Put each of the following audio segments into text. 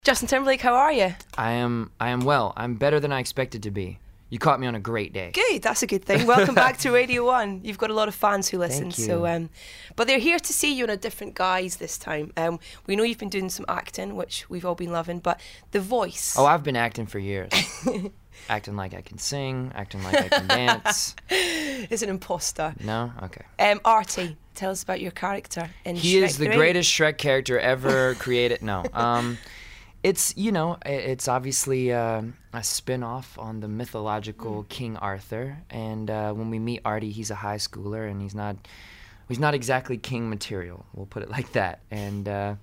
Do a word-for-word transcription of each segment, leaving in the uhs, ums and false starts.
Justin Timberlake, how are you? I am I am well. I'm better than I expected to be. You caught me on a great day. Good, that's a good thing. Welcome back to Radio One. You've got a lot of fans who listen. Thank you. So, um, but they're here to see you in a different guise this time. Um, we know you've been doing some acting, which we've all been loving, but the voice. Oh, I've been acting for years. Acting like I can sing, acting like I can dance. Is an imposter. No? Okay. Um, Artie, tell us about your character in He Shrek is the three. greatest Shrek character ever created. No. Um, it's, you know, it's obviously uh, a spin-off on the mythological mm. King Arthur. And uh, when we meet Artie, he's a high schooler, and he's not he's not exactly king material. We'll put it like that. And uh,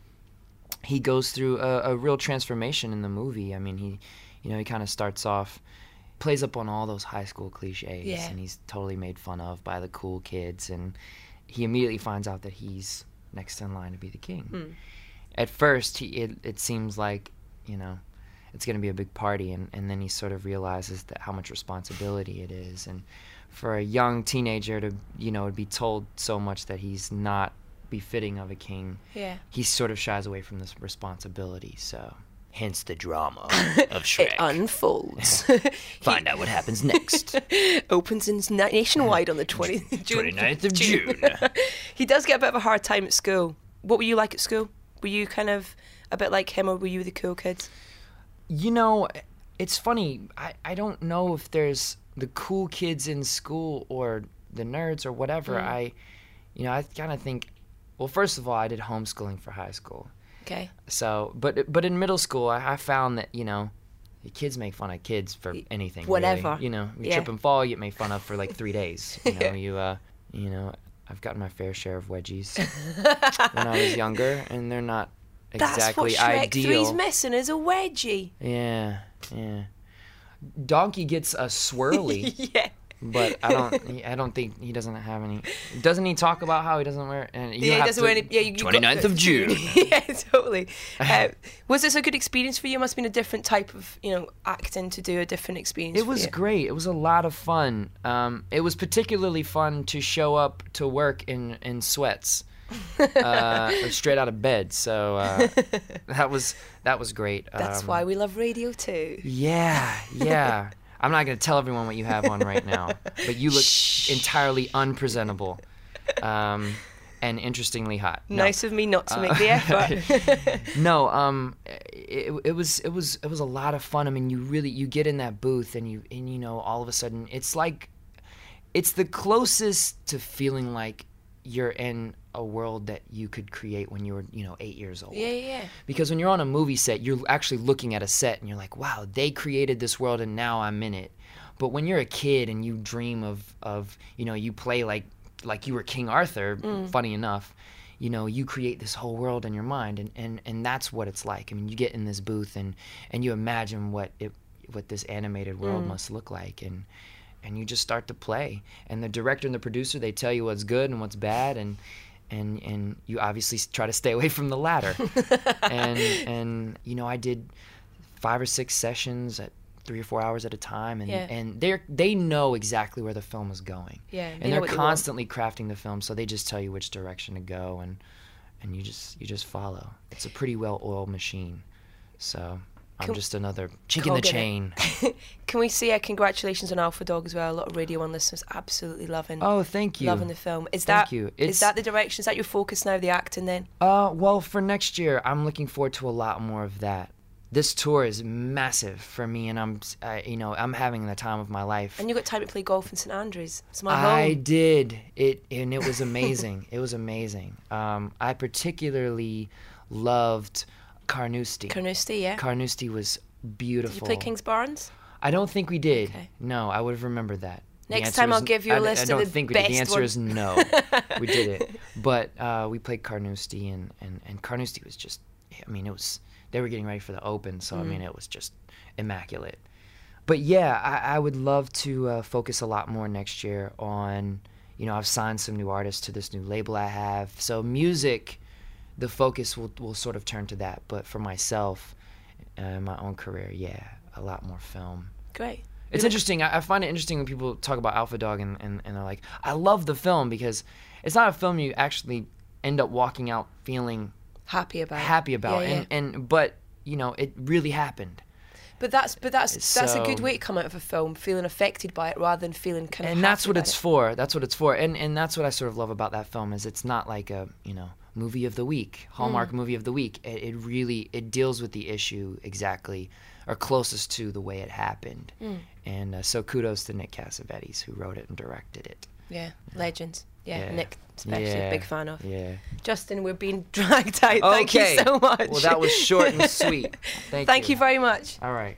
he goes through a, a real transformation in the movie. I mean, he, you know, he kind of starts off, plays up on all those high school cliches, yeah. and he's totally made fun of by the cool kids. And he immediately finds out that he's next in line to be the king. Mm. At first, he, it, it seems like, you know, it's going to be a big party, and, and then he sort of realizes that how much responsibility it is. And for a young teenager to, you know, be told so much that he's not befitting of a king, yeah. he sort of shies away from this responsibility. So, hence the drama of Shrek. It unfolds. Find out what happens next. Opens in nationwide on the twentieth, twenty-ninth of June. He does get a bit of a hard time at school. What were you like at school? Were you kind of a bit like him, or were you the cool kids? You know, it's funny. I, I don't know if there's the cool kids in school or the nerds or whatever. Mm. I, you know, I kind of think, well, first of all, I did homeschooling for high school. Okay. So, but but in middle school, I, I found that, you know, the kids make fun of kids for anything. Whatever. Really. You know, you yeah. trip and fall, you get made fun of for like three days. You know, you, uh, you know, I've gotten my fair share of wedgies when I was younger, and they're not exactly That's what Shrek ideal. three's missing is a wedgie. Yeah, yeah. Donkey gets a swirly. yeah. But I don't. I don't think he doesn't have any. Doesn't he talk about how he doesn't wear? And you yeah, have he doesn't to, wear any. Yeah, you, you twenty-ninth got, of June. yeah, totally. Uh, was this a good experience for you? It must have been a different type of, you know, acting to do a different experience. It for was you. great. It was a lot of fun. Um, it was particularly fun to show up to work in in sweats, uh, straight out of bed. So uh, that was that was great. That's um, why we love radio too. Yeah, yeah. I'm not going to tell everyone what you have on right now, but you look Shh. entirely unpresentable um, and interestingly hot. No. Nice of me not to make the effort. no, um, it, it was it was it was a lot of fun. I mean, you really you get in that booth and you and you know all of a sudden it's like it's the closest to feeling like you're in a world that you could create when you were, you know, eight years old. Yeah, yeah. Because when you're on a movie set, you're actually looking at a set and you're like, wow, they created this world and now I'm in it. But when you're a kid and you dream of, of you know, you play like like you were King Arthur, mm. funny enough, you know, you create this whole world in your mind, and, and, and that's what it's like. I mean, you get in this booth and, and you imagine what it what this animated world mm. must look like, and and you just start to play. And the director and the producer, they tell you what's good and what's bad, and and and you obviously try to stay away from the latter. and and you know, I did five or six sessions at three or four hours at a time, and yeah. and they they know exactly where the film is going. Yeah, and they're constantly crafting the film, so they just tell you which direction to go, and and you just you just follow. It's a pretty well-oiled machine. So I'm Can, just another chink in the chain. Can we say uh, congratulations on Alpha Dog as well? A lot of Radio One listeners absolutely loving. Oh, thank you. Loving the film. Is thank that you. Is that the direction? Is that your focus now? The acting then? Uh, well, for next year, I'm looking forward to a lot more of that. This tour is massive for me, and I'm, uh, you know, I'm having the time of my life. And you got time to play golf in Saint Andrews. It's my I home. did it, and it was amazing. It was amazing. Um, I particularly loved Carnoustie. Carnoustie, yeah. Carnoustie was beautiful. Did you play Kings Barnes? I don't think we did. Okay. No, I would have remembered that. Next time I'll give you a I, list I don't of the think we best did. The answer one. is no. We did it, but uh, we played Carnoustie, and, and and Carnoustie was just. I mean, it was. They were getting ready for the Open, so mm. I mean, it was just immaculate. But yeah, I, I would love to uh, focus a lot more next year on. You know, I've signed some new artists to this new label I have. So music, the focus will will sort of turn to that. But for myself, uh, my own career, yeah, a lot more film. Great. It's interesting. I, I find it interesting when people talk about Alpha Dog and, and, and they're like, I love the film, because it's not a film you actually end up walking out feeling happy about. Happy about. Yeah, and, yeah. and but you know, it really happened. But that's but that's that's a good So- way to come out of a film, feeling affected by it rather than feeling kind of. And that's happy what about it's it. for. That's what it's for. And and that's what I sort of love about that film is it's not like a, you know, movie of the week, Hallmark movie of the week. It, it really it deals with the issue exactly or closest to the way it happened. And uh, so kudos to Nick Cassavetes who wrote it and directed it. Yeah, legends. Yeah, Yeah. Nick, especially a Yeah, big fan of. Yeah. Justin, we're being dragged out. Thank Okay. you so much. Well, that was short and sweet. Thank, Thank you. you very much. All right.